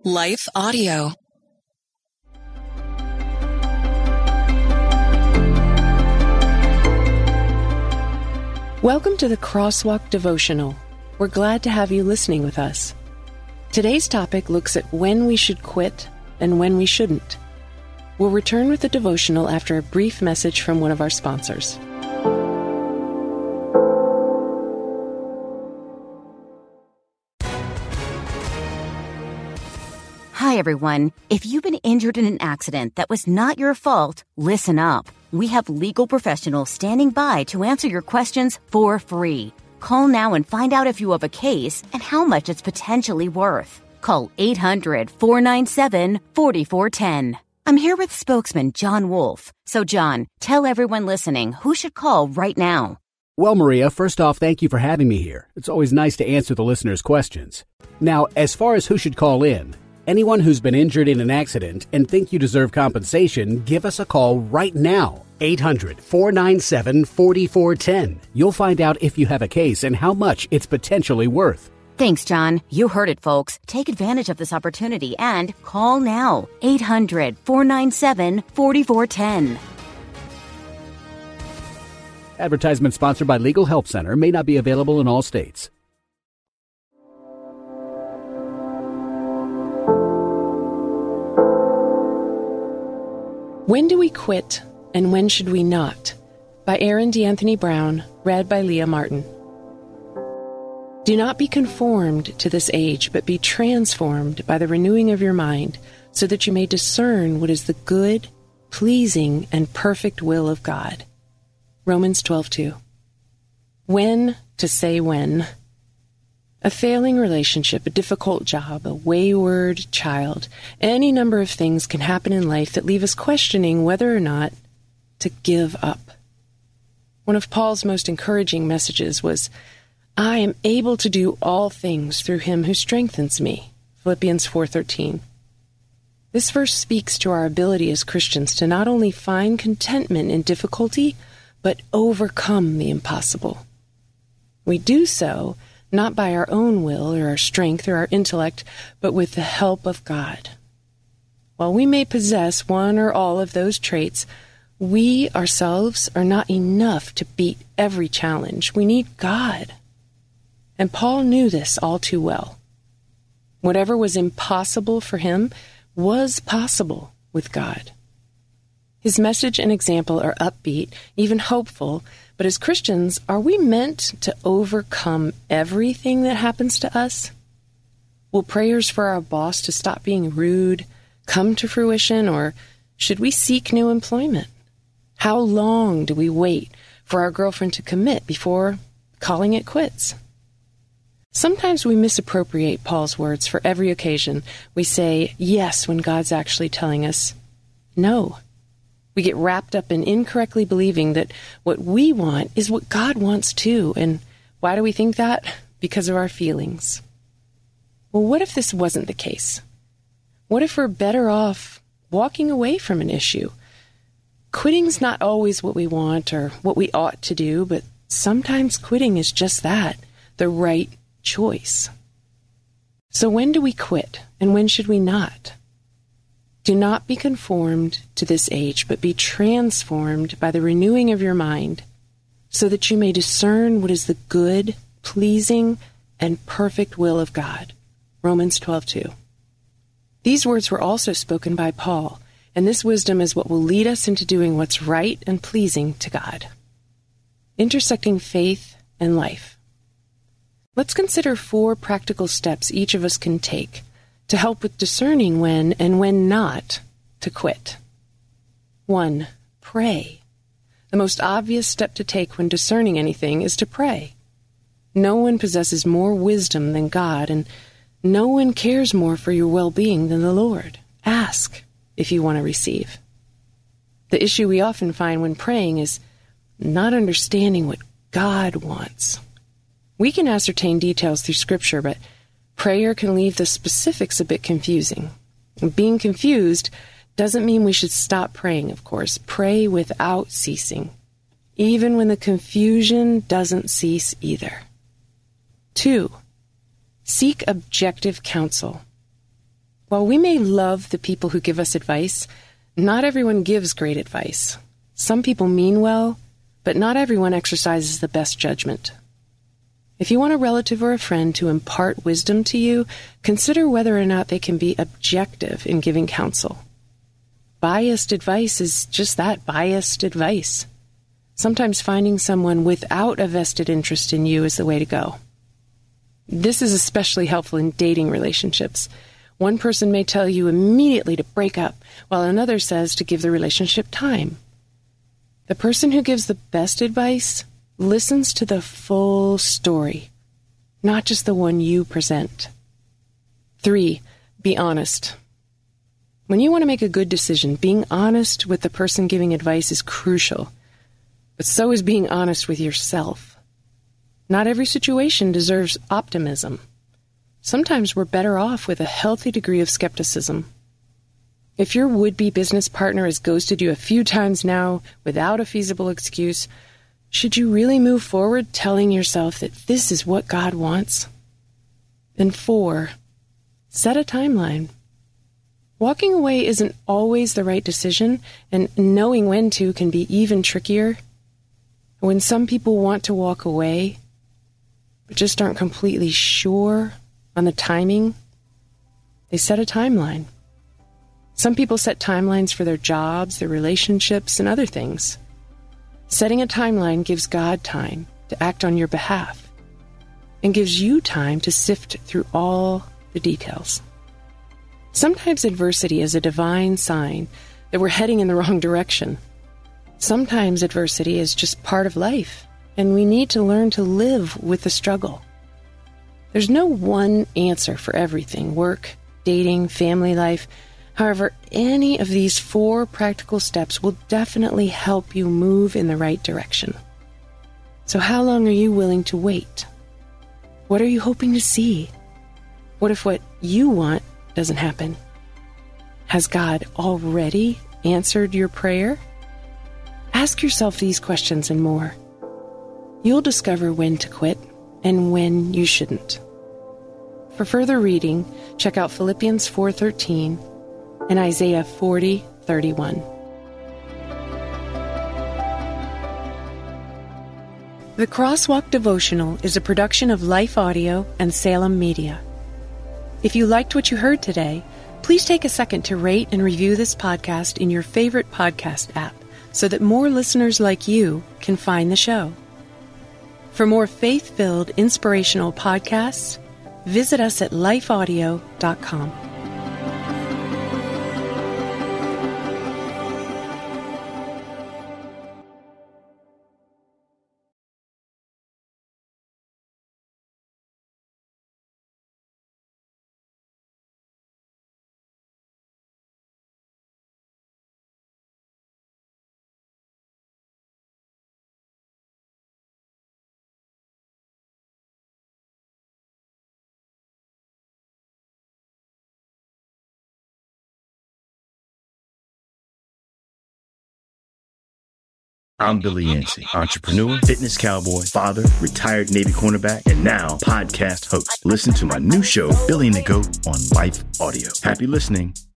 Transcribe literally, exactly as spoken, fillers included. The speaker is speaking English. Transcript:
Life Audio. Welcome to the Crosswalk Devotional. We're glad to have you listening with us. Today's topic looks at when we should quit and when we shouldn't. We'll return with the devotional after a brief message from one of our sponsors. Hi, everyone. If you've been injured in an accident that was not your fault, listen up. We have legal professionals standing by to answer your questions for free. Call now and find out if you have a case and how much it's potentially worth. Call eight hundred, four nine seven, four four one zero. I'm here with spokesman John Wolf. So, John, tell everyone listening who should call right now. Well, Maria, first off, thank you for having me here. It's always nice to answer the listeners' questions. Now, as far as who should call in, anyone who's been injured in an accident and think you deserve compensation, give us a call right now. eight hundred, four nine seven, four four one zero. You'll find out if you have a case and how much it's potentially worth. Thanks, John. You heard it, folks. Take advantage of this opportunity and call now. eight hundred, four nine seven, four four one zero. Advertisement sponsored by Legal Help Center. May not be available in all states. When do we quit and when should we not? By Aaron D. Anthony Brown, read by Leah Martin. Do not be conformed to this age, but be transformed by the renewing of your mind, so that you may discern what is the good, pleasing, and perfect will of God. Romans twelve two. When to say when. A failing relationship, a difficult job, a wayward child, any number of things can happen in life that leave us questioning whether or not to give up. One of Paul's most encouraging messages was, I am able to do all things through him who strengthens me. Philippians four thirteen. This verse speaks to our ability as Christians to not only find contentment in difficulty, but overcome the impossible. We do so not by our own will or our strength or our intellect, but with the help of God. While we may possess one or all of those traits, we ourselves are not enough to beat every challenge. We need God. And Paul knew this all too well. Whatever was impossible for him was possible with God. His message and example are upbeat, even hopeful, but as Christians, are we meant to overcome everything that happens to us? Will prayers for our boss to stop being rude come to fruition, or should we seek new employment? How long do we wait for our girlfriend to commit before calling it quits? Sometimes we misappropriate Paul's words for every occasion. We say yes when God's actually telling us no. We get wrapped up in incorrectly believing that what we want is what God wants too. And why do we think that? Because of our feelings. Well, what if this wasn't the case? What if we're better off walking away from an issue? Quitting's not always what we want or what we ought to do, but sometimes quitting is just that, the right choice. So when do we quit and when should we not? Do not be conformed to this age, but be transformed by the renewing of your mind, so that you may discern what is the good, pleasing, and perfect will of God. Romans twelve two. These words were also spoken by Paul, and this wisdom is what will lead us into doing what's right and pleasing to God. Intersecting faith and life. Let's consider four practical steps each of us can take to help with discerning when and when not to quit. One, pray. The most obvious step to take when discerning anything is to pray. No one possesses more wisdom than God, and no one cares more for your well-being than the Lord. Ask if you want to receive. The issue we often find when praying is not understanding what God wants. We can ascertain details through Scripture, but prayer can leave the specifics a bit confusing. And being confused doesn't mean we should stop praying, of course. Pray without ceasing, even when the confusion doesn't cease either. Two, seek objective counsel. While we may love the people who give us advice, not everyone gives great advice. Some people mean well, but not everyone exercises the best judgment. If you want a relative or a friend to impart wisdom to you, consider whether or not they can be objective in giving counsel. Biased advice is just that, biased advice. Sometimes finding someone without a vested interest in you is the way to go. This is especially helpful in dating relationships. One person may tell you immediately to break up, while another says to give the relationship time. The person who gives the best advice listens to the full story, not just the one you present. Three, be honest. When you want to make a good decision, being honest with the person giving advice is crucial, but so is being honest with yourself. Not every situation deserves optimism. Sometimes we're better off with a healthy degree of skepticism. If your would-be business partner has ghosted you a few times now without a feasible excuse, should you really move forward telling yourself that this is what God wants? Then four, set a timeline. Walking away isn't always the right decision, and knowing when to can be even trickier. When some people want to walk away, but just aren't completely sure on the timing, they set a timeline. Some people set timelines for their jobs, their relationships, and other things. Setting a timeline gives God time to act on your behalf and gives you time to sift through all the details. Sometimes adversity is a divine sign that we're heading in the wrong direction. Sometimes adversity is just part of life, and we need to learn to live with the struggle. There's no one answer for everything: work, dating, family life. However, any of these four practical steps will definitely help you move in the right direction. So how long are you willing to wait? What are you hoping to see? What if what you want doesn't happen? Has God already answered your prayer? Ask yourself these questions and more. You'll discover when to quit and when you shouldn't. For further reading, check out Philippians four thirteen and Isaiah forty thirty-one. The Crosswalk Devotional is a production of Life Audio and Salem Media. If you liked what you heard today, please take a second to rate and review this podcast in your favorite podcast app so that more listeners like you can find the show. For more faith-filled, inspirational podcasts, visit us at life audio dot com. I'm Billy Yancey, entrepreneur, fitness cowboy, father, retired Navy cornerback, and now podcast host. Listen to my new show, Billy and the Goat, on Life Audio. Happy listening.